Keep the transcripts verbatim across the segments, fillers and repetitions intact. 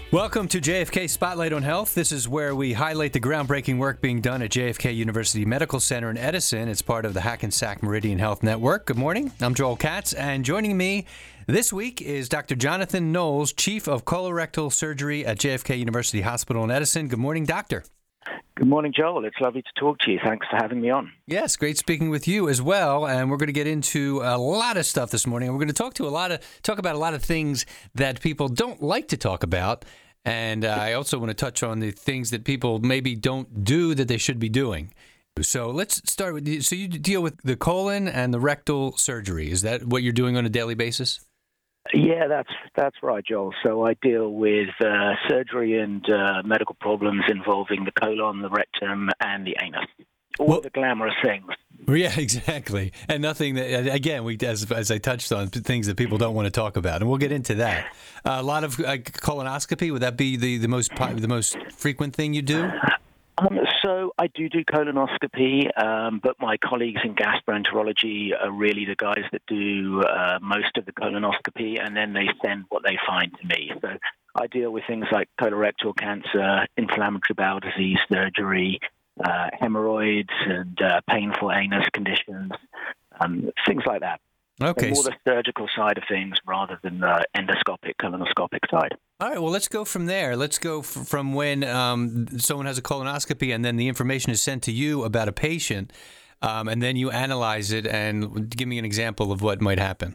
Welcome to J F K Spotlight on Health. This is where we highlight the groundbreaking work being done at J F K University Medical Center in Edison. It's part of the Hackensack Meridian Health Network. Good morning. I'm Joel Katz, and joining me this week is Doctor Jonathan Knowles, Chief of Colorectal Surgery at J F K University Hospital in Edison. Good morning, Doctor. Good morning, Joel. It's lovely to talk to you. Thanks for having me on. Yes, great speaking with you as well. And we're going to get into a lot of stuff this morning. We're going to talk to a lot of talk about a lot of things that people don't like to talk about. And uh, I also want to touch on the things that people maybe don't do that they should be doing. So let's start with you. So you deal with the colon and the rectal surgery. Is that what you're doing on a daily basis? Yeah, that's that's right, Joel. So I deal with uh, surgery and uh, medical problems involving the colon, the rectum, and the anus. All well, the glamorous things. Yeah, exactly. And nothing that, again, we as, as I touched on, things that people don't want to talk about. And we'll get into that. Uh, a lot of uh, colonoscopy, would that be the, the most the most frequent thing you do? Um, so I do do colonoscopy, um, but my colleagues in gastroenterology are really the guys that do uh, most of the colonoscopy, and then they send what they find to me. So I deal with things like colorectal cancer, inflammatory bowel disease surgery, uh, hemorrhoids, and uh, painful anus conditions, um, things like that. Okay. So more the surgical side of things rather than the endoscopic, colonoscopic side. All right, well, let's go from there. Let's go f- from when um, someone has a colonoscopy and then the information is sent to you about a patient, um, and then you analyze it, and give me an example of what might happen.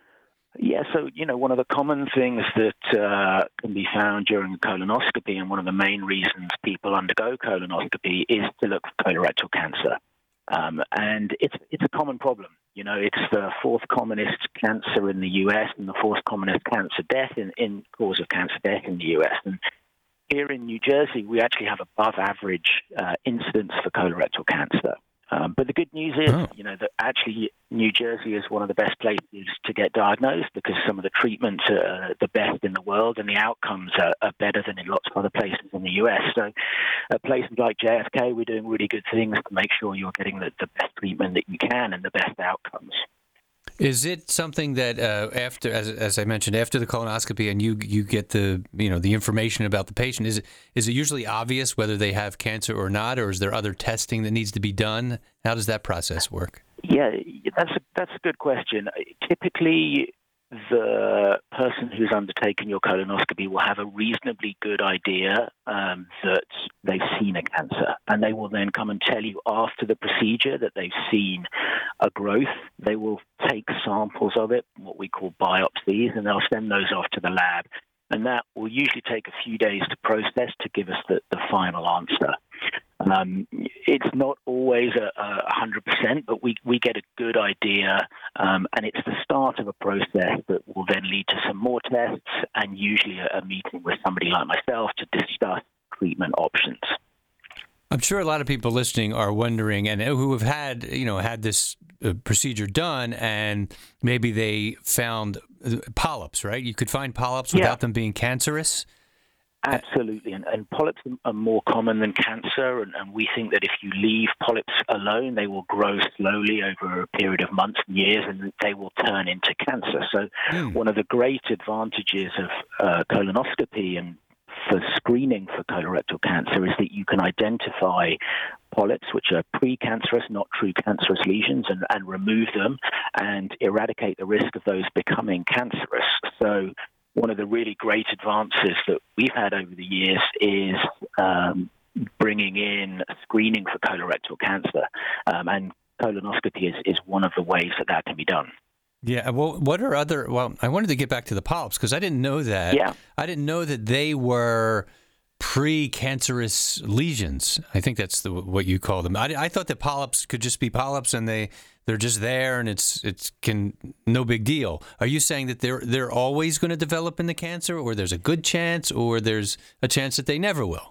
Yeah, so, you know, one of the common things that uh, can be found during a colonoscopy, and one of the main reasons people undergo colonoscopy, is to look for colorectal cancer. Um, and it's it's a common problem. You know, it's the fourth commonest cancer in the U S and the fourth commonest cancer death in, in cause of cancer death in the U S. And here in New Jersey, we actually have above average uh, incidence for colorectal cancer. Um, but the good news is, oh. you know, that actually New Jersey is one of the best places to get diagnosed because some of the treatments are the best in the world and the outcomes are, are better than in lots of other places in the U S. So at places like J F K, we're doing really good things to make sure you're getting the, the best treatment that you can and the best outcomes. Is it something that uh, after, as as I mentioned, after the colonoscopy, and you you get the you know the information about the patient, is it is it usually obvious whether they have cancer or not, or is there other testing that needs to be done? How does that process work? Yeah, that's a, that's a good question. Typically, the person who's undertaken your colonoscopy will have a reasonably good idea um, that they've seen a cancer, and they will then come and tell you after the procedure that they've seen a growth. They will take samples of it, what we call biopsies, and they'll send those off to the lab, and that will usually take a few days to process to give us the, the final answer. Um, it's not always a, a one hundred percent, but we, we get a good idea, um, and it's the start of a process that will then lead to some more tests and usually a, a meeting with somebody like myself to discuss treatment options. I'm sure a lot of people listening are wondering, and who have had, you know, had this uh, procedure done, and maybe they found polyps, right? You could find polyps without yeah. them being cancerous. Absolutely, and, and polyps are more common than cancer, and, and we think that if you leave polyps alone, they will grow slowly over a period of months and years, and they will turn into cancer. So mm. one of the great advantages of uh, colonoscopy and for screening for colorectal cancer is that you can identify polyps, which are precancerous, not true cancerous lesions, and, and remove them and eradicate the risk of those becoming cancerous. So one of the really great advances that we've had over the years is um, bringing in screening for colorectal cancer, um, and colonoscopy is, is one of the ways that that can be done. Yeah, well, what are other, well, I wanted to get back to the polyps because I didn't know that. Yeah. I didn't know that they were pre-cancerous lesions. I think that's the, what you call them. I, I thought that polyps could just be polyps and they, they're just there and it's it's can no big deal. Are you saying that they're they're always going to develop in the cancer, or there's a good chance, or there's a chance that they never will?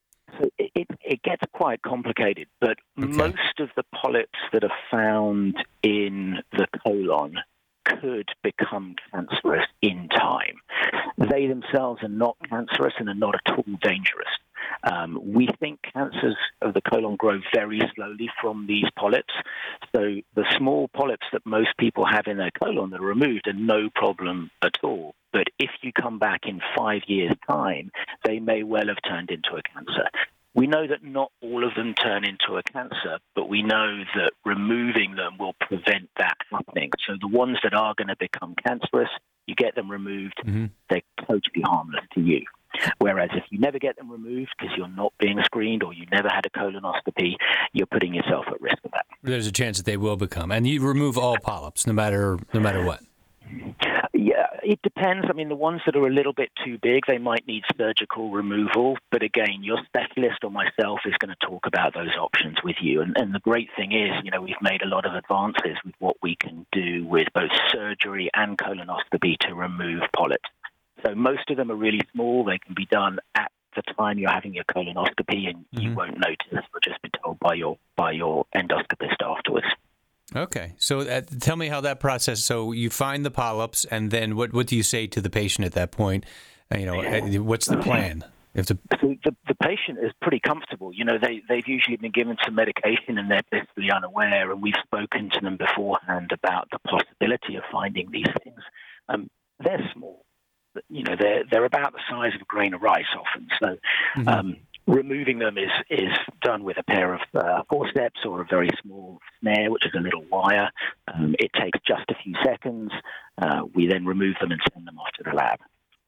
So it, it gets quite complicated, but okay. most of the polyps that are found in the colon could become cancerous in time. They themselves are not cancerous and are not at all dangerous. Um, we think cancers of the colon grow very slowly from these polyps. So the small polyps that most people have in their colon that are removed are no problem at all. But if you come back in five years' time, they may well have turned into a cancer. We know that not all of them turn into a cancer, but we know that removing them will prevent that happening. So the ones that are going to become cancerous, you get them removed, mm-hmm. they're totally harmless to you. Whereas if you never get them removed because you're not being screened or you never had a colonoscopy, you're putting yourself at risk of that. There's a chance that they will become. And you remove all polyps, no matter no matter what. Yeah, it depends. I mean, the ones that are a little bit too big, they might need surgical removal. But again, your specialist or myself is going to talk about those options with you. And, and the great thing is, you know, we've made a lot of advances with what we can do with both surgery and colonoscopy to remove polyps. So most of them are really small. They can be done at the time you're having your colonoscopy, and mm-hmm. you won't notice. You'll just be told by your by your endoscopist afterwards. Okay. So uh, tell me how that process, so you find the polyps, and then what, what do you say to the patient at that point? Uh, you know, uh, what's the plan? You have to... So the, the patient is pretty comfortable. You know, they, they've usually been given some medication and they're blissfully unaware, and we've spoken to them beforehand about the possibility of finding these things. Um, they're small. You know, they're, they're about the size of a grain of rice often. So mm-hmm. um, removing them is, is done with a pair of uh, forceps or a very small snare, which is a little wire. Um, it takes just a few seconds. Uh, we then remove them and send them off to the lab.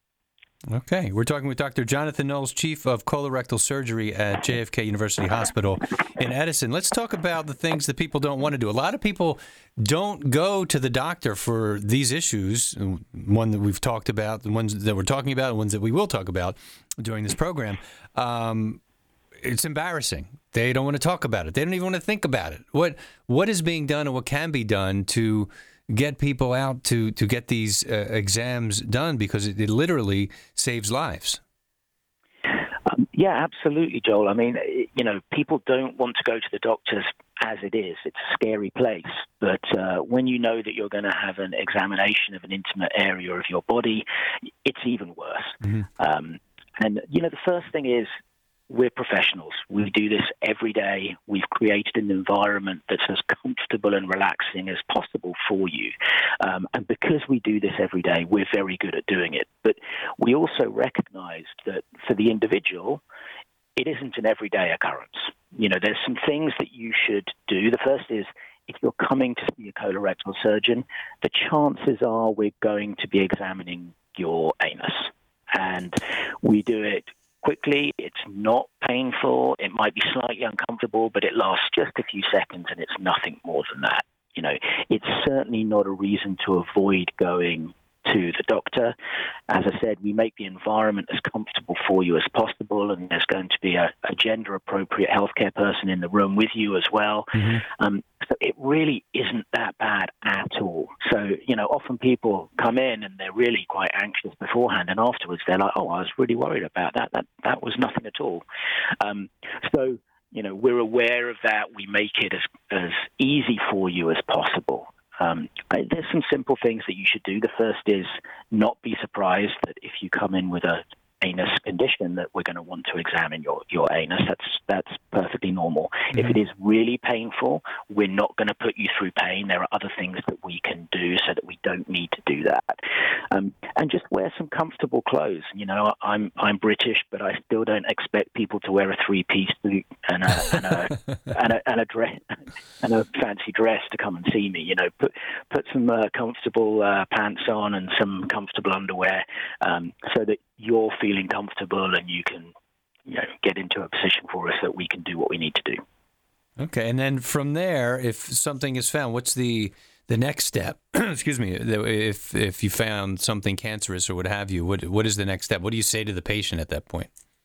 Okay. We're talking with Doctor Jonathan Knowles, Chief of Colorectal Surgery at J F K University Hospital in Edison. Let's talk about the things that people don't want to do. A lot of people don't go to the doctor for these issues, one that we've talked about, the ones that we're talking about, and ones that we will talk about during this program. Um, it's embarrassing. They don't want to talk about it. They don't even want to think about it. What What is being done and what can be done to get people out to, to get these uh, exams done, because it, it literally saves lives? Um, yeah, absolutely, Joel. I mean, you know, people don't want to go to the doctors as it is. It's a scary place. But uh, when you know that you're going to have an examination of an intimate area of your body, it's even worse. Mm-hmm. Um, and, you know, the first thing is, we're professionals. We do this every day. We've created an environment that's as comfortable and relaxing as possible for you. Um, and because we do this every day, we're very good at doing it. But we also recognize that for the individual, it isn't an everyday occurrence. You know, there's some things that you should do. The first is, if you're coming to see a colorectal surgeon, the chances are we're going to be examining your anus. And we do it quickly. It's not painful. It might be slightly uncomfortable, but it lasts just a few seconds, and it's nothing more than that. You know, it's certainly not a reason to avoid going to the doctor. As I said, we make the environment as comfortable for you as possible, and there's going to be a, a gender-appropriate healthcare person in the room with you as well. Mm-hmm. Um, so it really isn't that bad at all. So, you know, often people come in and they're really quite anxious beforehand, and afterwards they're like, oh, I was really worried about that. That, that was nothing at all. Um, so, you know, we're aware of that. We make it as, as easy for you as possible. Um, there's some simple things that you should do. The first is not be surprised that if you come in with a anus condition that we're going to want to examine your, your anus. That's that's perfectly normal. Mm-hmm. If it is really painful, we're not going to put you through pain. There are other things that we can do so that we don't need to do that. Um, and just wear some comfortable clothes. You know, I'm I'm British, but I still don't expect people to wear a three-piece suit and a and a, and a, and a dress and a fancy dress to come and see me. You know, put put some uh, comfortable uh, pants on and some comfortable underwear, um, so that you're feeling comfortable and you can, you know, get into a position for us that we can do what we need to do. Okay, and then from there, if something is found, what's the the next step? Excuse me. If if you found something cancerous or what have you, what what is the next step? What do you say to the patient at that point?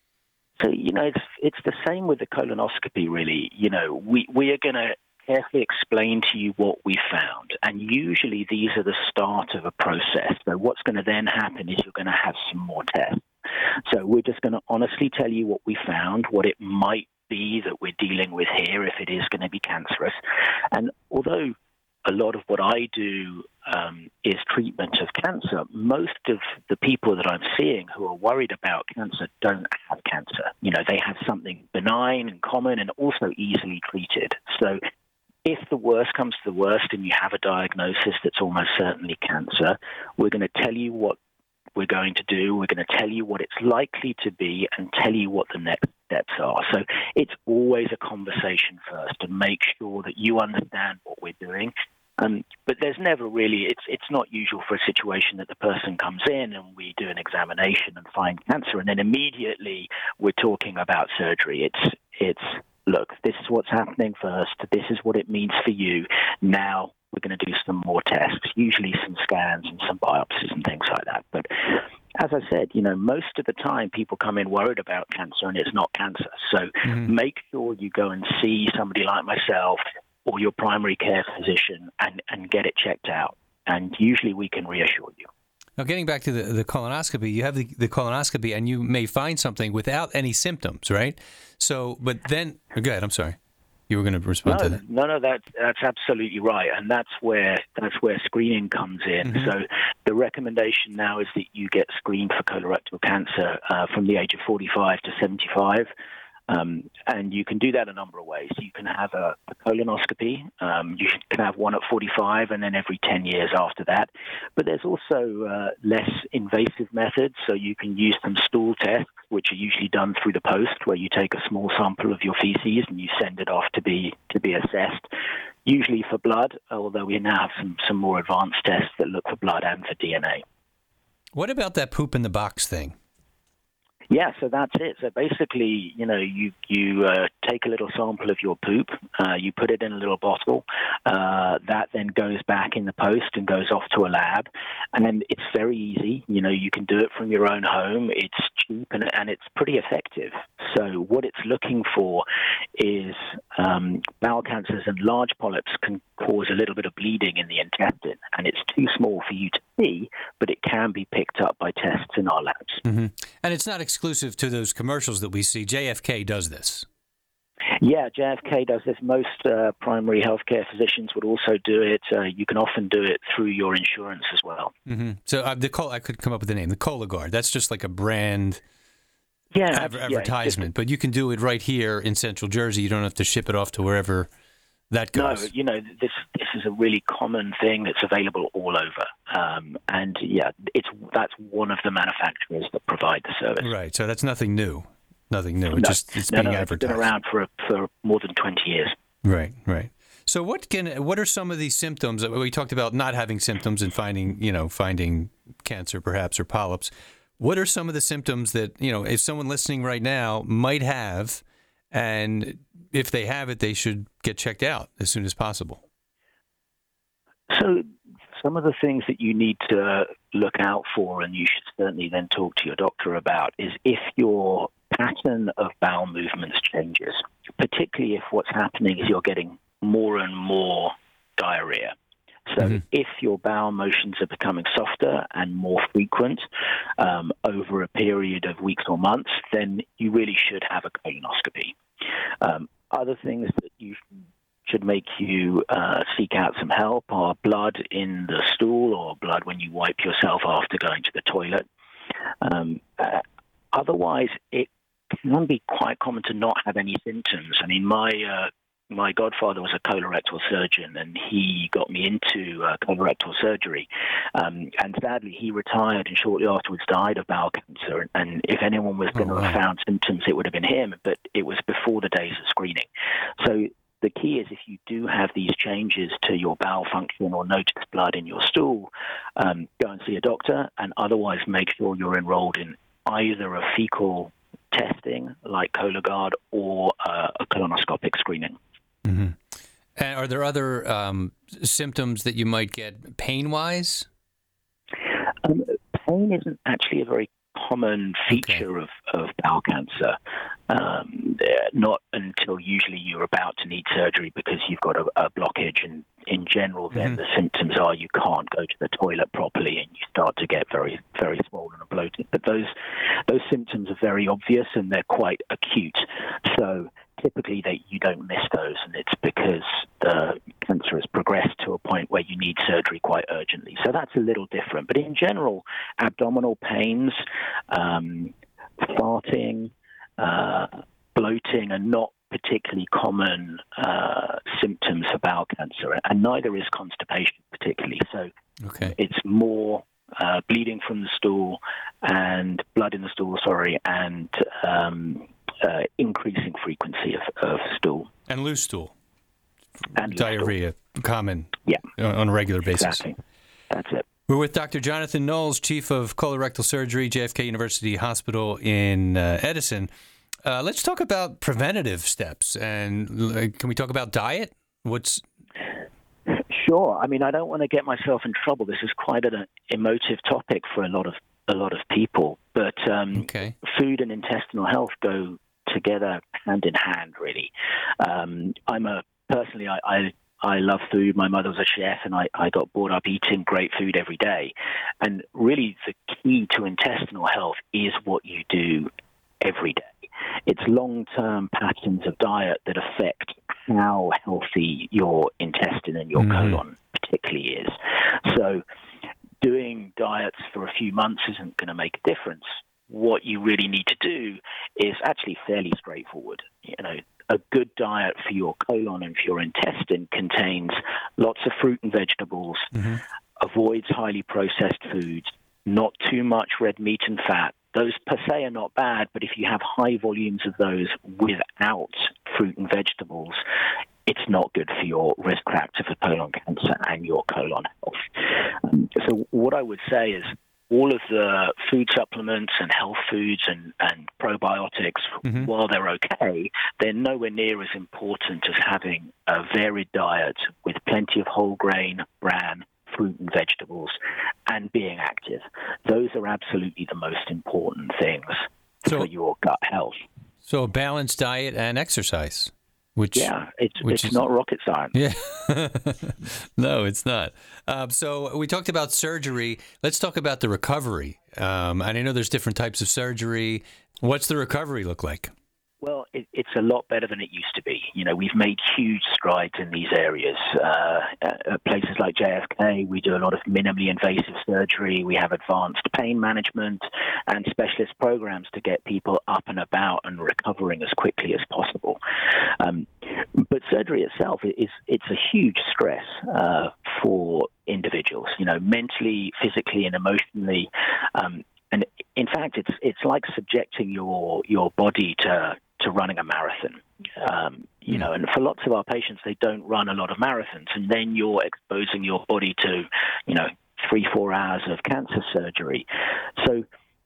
So, you know, it's it's the same with the colonoscopy, really. You know, we we are going to carefully explain to you what we found. And usually these are the start of a process. So what's going to then happen is you're going to have some more tests. So we're just going to honestly tell you what we found, what it might be that we're dealing with here, if it is going to be cancerous. And although a lot of what I do um, is treatment of cancer. Most of the people that I'm seeing who are worried about cancer don't have cancer. You know, they have something benign and common and also easily treated. So if the worst comes to the worst and you have a diagnosis that's almost certainly cancer, we're going to tell you what we're going to do. We're going to tell you what it's likely to be and tell you what the next steps are. So it's always a conversation first to make sure that you understand what we're doing. Um, but there's never really, it's it's not usual for a situation that the person comes in and we do an examination and find cancer and then immediately we're talking about surgery. It's it's look, this is what's happening first. This is what it means for you. Now we're going to do some more tests, usually some scans and some biopsies and things like that. But as I said, you know, most of the time people come in worried about cancer and it's not cancer. So mm-hmm. make sure you go and see somebody like myself or your primary care physician and, and get it checked out. And usually we can reassure you. Now, getting back to the, the colonoscopy, you have the, the colonoscopy and you may find something without any symptoms, right? So, but then, go ahead, I'm sorry. You were going to respond no, to that. No, no, that's, that's absolutely right. And that's where that's where screening comes in. Mm-hmm. So the recommendation now is that you get screened for colorectal cancer uh, from the age of forty-five to seventy-five. Um, and you can do that a number of ways. You can have a, a colonoscopy. Um, you can have one at forty-five and then every ten years after that. But there's also uh, less invasive methods. So you can use some stool tests, which are usually done through the post, where you take a small sample of your feces and you send it off to be to be assessed, usually for blood, although we now have some, some more advanced tests that look for blood and for D N A. What about that poop in the box thing? Yeah, so that's it. So basically, you know, you you uh, take a little sample of your poop, uh, you put it in a little bottle, uh, that then goes back in the post and goes off to a lab, and then it's very easy. You know, you can do it from your own home. It's cheap and, and it's pretty effective. So what it's looking for is um, bowel cancers and large polyps can cause a little bit of bleeding in the intestine, and it's too small for you to see, but it can be picked up by tests in our labs. Mm-hmm. And it's not exclusive to those commercials that we see. J F K does this. Yeah, J F K does this. Most uh, primary healthcare physicians would also do it. Uh, you can often do it through your insurance as well. Mm-hmm. So uh, the Col- I could come up with the name, the Cologuard. That's just like a brand yeah, adver- advertisement, yeah, but you can do it right here in Central Jersey. You don't have to ship it off to wherever that goes. No, you know, this this is a really common thing that's available all over. Um, and, yeah, it's that's one of the manufacturers that provide the service. Right, so that's nothing new. Nothing new. No, It's just it's no, being no, advertised. It's been around for for more than twenty years. Right, right. So what can what are some of these symptoms? We talked about not having symptoms and finding, you know, finding cancer perhaps or polyps. What are some of the symptoms that, you know, if someone listening right now might have, and if they have it, they should get checked out as soon as possible? So some of the things that you need to look out for, and you should certainly then talk to your doctor about, is if your pattern of bowel movements changes, particularly if what's happening is you're getting more and more diarrhea. So mm-hmm. if your bowel motions are becoming softer and more frequent um, over a period of weeks or months, then you really should have a colonoscopy. Um, other things that you should make you uh, seek out some help are blood in the stool or blood when you wipe yourself after going to the toilet. Um, uh, otherwise, it can be quite common to not have any symptoms. I mean, my uh, my godfather was a colorectal surgeon, and he got me into uh, colorectal surgery. Um, and sadly, he retired and shortly afterwards died of bowel cancer. And if anyone was going to oh, wow. have found symptoms, it would have been him. But it was before the days of screening. So the key is if you do have these changes to your bowel function or notice blood in your stool, um, go and see a doctor, and otherwise make sure you're enrolled in either a fecal testing like Cologuard or uh, a colonoscopic screening. Mm-hmm. And are there other um, symptoms that you might get pain-wise? Um, pain isn't actually a very common feature okay. of, of bowel cancer. Um, not until usually you're about to need surgery because you've got a, a blockage, and in general then mm-hmm. the symptoms are you can't go to the toilet properly and you start to get very, very swollen and bloated. But those those symptoms are very obvious and they're quite acute. So typically they, you don't miss those, and it's because the cancer cancer has progressed to a point where you need surgery quite urgently. So that's a little different. But in general, abdominal pains, um, farting, uh, bloating are not particularly common uh, symptoms of bowel cancer, and neither is constipation particularly. So okay. it's more uh, bleeding from the stool and blood in the stool, sorry, and um, uh, increasing frequency of, of stool. And loose stool. And loose diarrhea, stool. common yeah. on a regular basis. Exactly. That's it. We're with Doctor Jonathan Knowles, Chief of Colorectal Surgery, J F K University Hospital in uh, Edison. Uh, let's talk about preventative steps. And uh, can we talk about diet? What's Sure. I mean, I don't want to get myself in trouble. This is quite an emotive topic for a lot of a lot of people. But um, okay. food and intestinal health go together hand in hand, really. Um, I'm a personally, I, I I love food. My mother was a chef, and I, I got brought up eating great food every day. And really, the key to intestinal health is what you do every day. It's long-term patterns of diet that affect how healthy your intestine and your mm-hmm. colon particularly is. So doing diets for a few months isn't going to make a difference. What you really need to do is actually fairly straightforward. You know, a good diet for your colon and for your intestine contains lots of fruit and vegetables, mm-hmm. avoids highly processed foods, not too much red meat and fat. Those per se are not bad, but if you have high volumes of those without fruit and vegetables, it's not good for your risk factor for colon cancer and your colon health. Um, so what I would say is all of the food supplements and health foods and, and probiotics, mm-hmm. while they're okay, they're nowhere near as important as having a varied diet with plenty of whole grain, bran, fruit and vegetables, and being active. Those are absolutely the most important things so, for your gut health. So a balanced diet and exercise. Which, yeah, it's which it's is, not rocket science. Yeah, no, it's not. Um, so we talked about surgery. Let's talk about the recovery. Um, and I know there's different types of surgery. What's the recovery look like? Well, it, it's a lot better than it used to be. You know, we've made huge strides in these areas. Uh, at places like J F K, we do a lot of minimally invasive surgery. We have advanced pain management and specialist programs to get people up and about and recovering as quickly as possible. Um, but surgery itself is it's a huge stress uh, for individuals, you know, mentally, physically, and emotionally. Um, and in fact, it's it's like subjecting your your body to to running a marathon, um, you know, and for lots of our patients, they don't run a lot of marathons, and then you're exposing your body to, you know, three, four hours of cancer surgery. So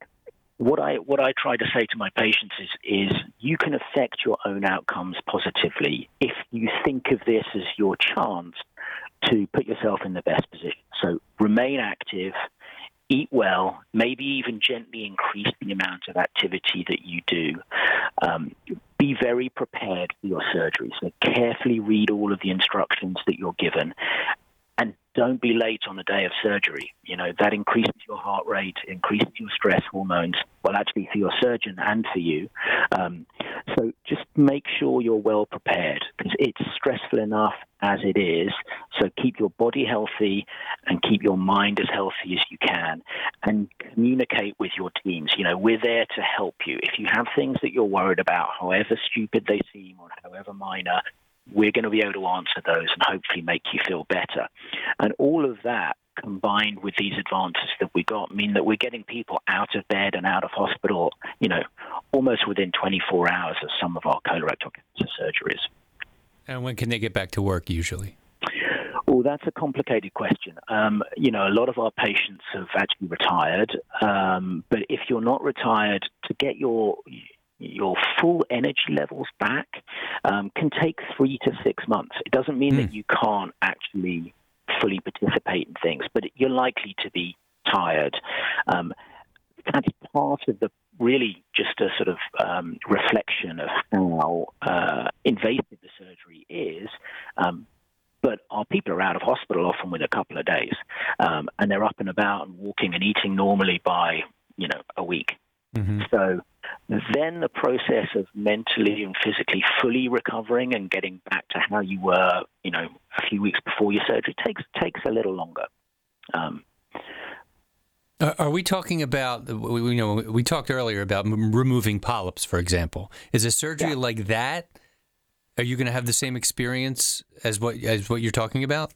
what I what I try to say to my patients is, is you can affect your own outcomes positively if you think of this as your chance to put yourself in the best position. So remain active, eat well, maybe even gently increase the amount of activity that you do. Um, be very prepared for your surgery. So carefully read all of the instructions that you're given. And don't be late on the day of surgery. You know, that increases your heart rate, increases your stress hormones, well, actually for your surgeon and for you. Um, so just make sure you're well prepared, because it's stressful enough as it is. So keep your body healthy and keep your mind as healthy as you can, and communicate with your teams. You know, we're there to help you. If you have things that you're worried about, however stupid they seem or however minor, we're going to be able to answer those and hopefully make you feel better. And all of that, combined with these advances that we got, mean that we're getting people out of bed and out of hospital, you know, almost within twenty-four hours of some of our colorectal cancer surgeries. And when can they get back to work usually? Well, that's a complicated question. Um, you know, a lot of our patients have actually retired, um, but if you're not retired, to get your your full energy levels back um, can take three to six months. It doesn't mean mm. that you can't actually fully participate in things, but you're likely to be tired. Um, that's part of the really just a sort of um, reflection of how uh, invasive the surgery is. Um, but our people are out of hospital often within a couple of days, um, and they're up and about and walking and eating normally by, you know, a week. Mm-hmm. So then the process of mentally and physically fully recovering and getting back to how you were, you know, a few weeks before your surgery takes takes a little longer. Um, Are we talking about, you know, we talked earlier about removing polyps, for example. Is a surgery yeah. like that, are you going to have the same experience as what as what you're talking about?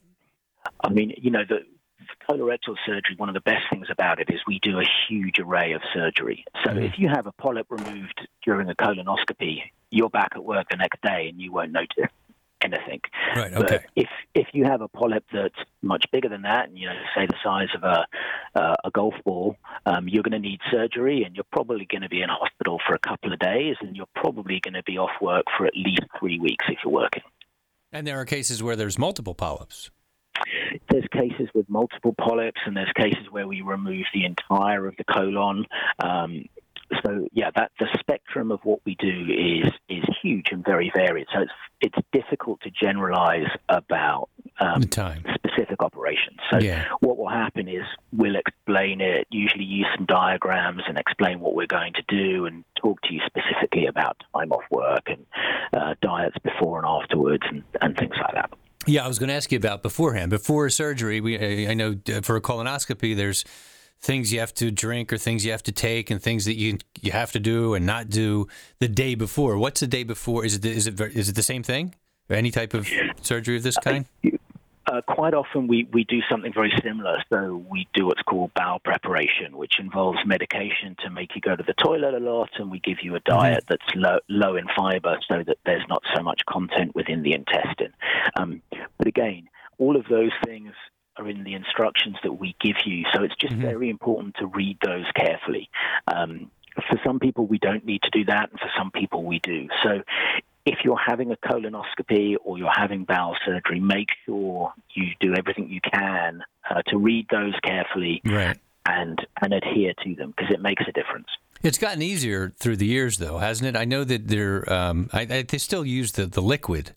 I mean, you know, the colorectal surgery, one of the best things about it is we do a huge array of surgery. So mm-hmm. if you have a polyp removed during a colonoscopy, you're back at work the next day and you won't notice anything. Right, okay. But if if you have a polyp that's much bigger than that, and you know, say the size of a uh, a golf ball, um, you're going to need surgery, and you're probably going to be in hospital for a couple of days, and you're probably going to be off work for at least three weeks if you're working. And there are cases where there's multiple polyps. There's cases with multiple polyps, and there's cases where we remove the entire of the colon. Um, So yeah, that the spectrum of what we do is is huge and very varied. So it's it's difficult to generalize about um, the time. specific operations. So yeah. what will happen is we'll explain it, usually use some diagrams and explain what we're going to do, and talk to you specifically about time off work and uh, diets before and afterwards, and, and things like that. Yeah, I was going to ask you about beforehand. Before surgery, we I know for a colonoscopy, there's things you have to drink or things you have to take and things that you you have to do and not do the day before. What's the day before? Is it is it is it the same thing? Or any type of surgery of this kind? Uh, quite often we, we do something very similar. So we do what's called bowel preparation, which involves medication to make you go to the toilet a lot, and we give you a diet mm-hmm. that's low, low in fiber so that there's not so much content within the intestine. Um, but again, all of those things are in the instructions that we give you. So it's just mm-hmm. very important to read those carefully. Um, for some people, we don't need to do that, and for some people, we do. So if you're having a colonoscopy or you're having bowel surgery, make sure you do everything you can uh, to read those carefully right. and, and adhere to them, because it makes a difference. It's gotten easier through the years, though, hasn't it? I know that they're, um, I, I, they still use the, the liquid,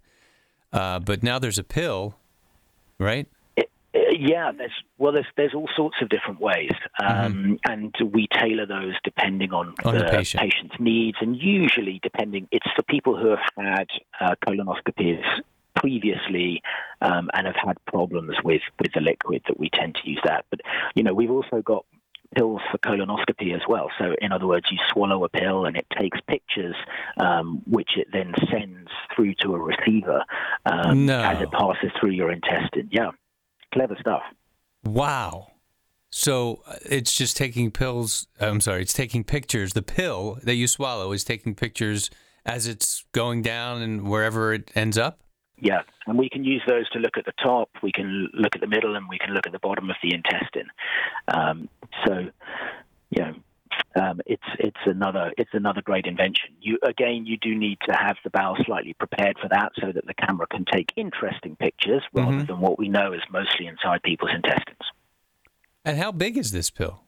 uh, but now there's a pill, right? Yeah, there's well, there's there's all sorts of different ways, um, mm-hmm. and we tailor those depending on, on the, the patient. patient's needs, and usually depending, it's for people who have had uh, colonoscopies previously um, and have had problems with, with the liquid that we tend to use that. But you know, we've also got pills for colonoscopy as well. So in other words, you swallow a pill and it takes pictures, um, which it then sends through to a receiver um, no. as it passes through your intestine. Yeah. Clever stuff. Wow. So it's just taking pills. I'm sorry, it's taking pictures. The pill that you swallow is taking pictures as it's going down and wherever it ends up? Yeah, and we can use those to look at the top, we can look at the middle, and we can look at the bottom of the intestine. Um, so, you know, Um, it's it's another it's another great invention. You again, you do need to have the bowel slightly prepared for that, so that the camera can take interesting pictures rather mm-hmm. than what we know is mostly inside people's intestines. And how big is this pill?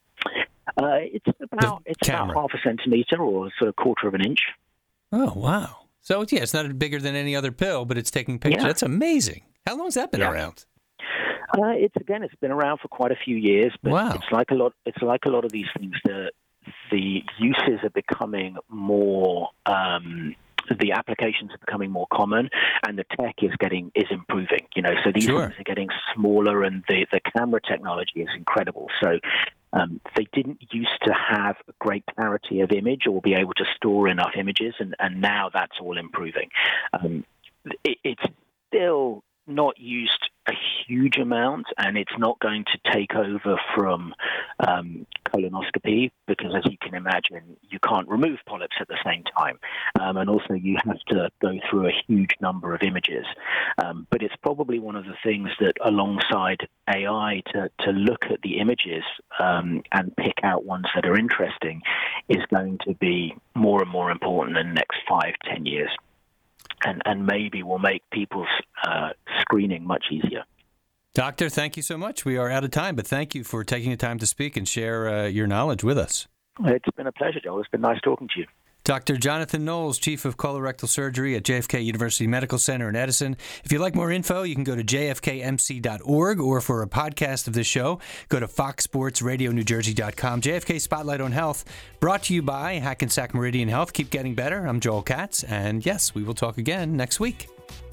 Uh, it's about the it's camera. about half a centimeter or sort of a quarter of an inch. Oh wow! So yeah, it's not bigger than any other pill, but it's taking pictures. Yeah. That's amazing. How long has that been yeah. around? Uh, it's again, it's been around for quite a few years, but wow. it's like a lot. It's like a lot of these things. The the uses are becoming more. Um, the applications are becoming more common, and the tech is getting is improving. You know, so these sure. things are getting smaller, and the the camera technology is incredible. So. Um, they didn't used to have a great clarity of image or be able to store enough images, and, and now that's all improving. Um, it, it's still not used a huge amount, and it's not going to take over from um, colonoscopy because, as you can imagine, you can't remove polyps at the same time. Um, and also you have to go through a huge number of images. Um, but it's probably one of the things that, alongside A I, to, to look at the images um, and pick out ones that are interesting is going to be more and more important in the next five, ten years. And, and maybe will make people's uh, screening much easier. Doctor, thank you so much. We are out of time, but thank you for taking the time to speak and share uh, your knowledge with us. It's been a pleasure, Joel. It's been nice talking to you. Doctor Jonathan Knowles, Chief of Colorectal Surgery at J F K University Medical Center in Edison. If you'd like more info, you can go to j f k m c dot org, or for a podcast of this show, go to fox sports radio new jersey dot com. J F K Spotlight on Health, brought to you by Hackensack Meridian Health. Keep getting better. I'm Joel Katz, and yes, we will talk again next week.